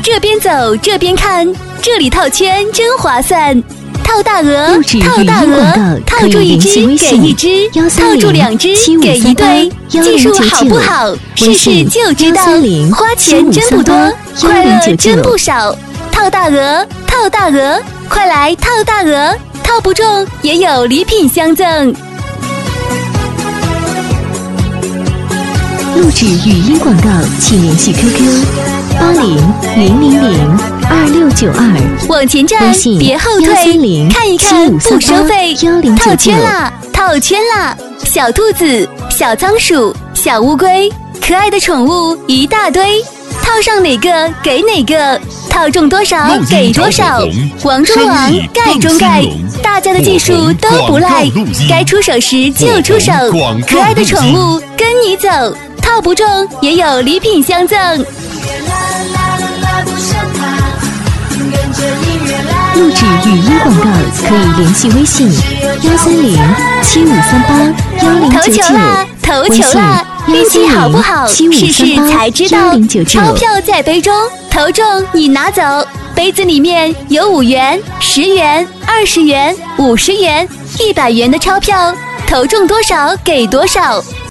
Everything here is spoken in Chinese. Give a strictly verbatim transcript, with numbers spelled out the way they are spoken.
这边走这边看，这里套圈真划算。套大鹅，套大鹅，套住一只给一只，套住两只给一对。技术好不好？试试就知道。花钱真不多，快乐真不少。套大鹅，套大鹅，快来套大鹅！套不中也有礼品相赠。 录制语音广告，请联系 Q Q 八零零零零二六九二， 往前站，别后退，看一看不收费。套圈啦，套圈啦！小兔子、小仓鼠、小乌龟，可爱的宠物一大堆，套上哪个给哪个，套中多少给多少。王中王，盖中盖，大家的技术都不赖，该出手时就出手，可爱的宠物跟你走。套不中也有礼品相赠。 录制语音广告可以联系微信幺三零七五三八幺零九九， 投球啦！运气好不好？试试才知道。钞票在杯中，投中你拿走。杯子里面有五元、十元、二十元、五十元、一百元的钞票，投中多少给多少。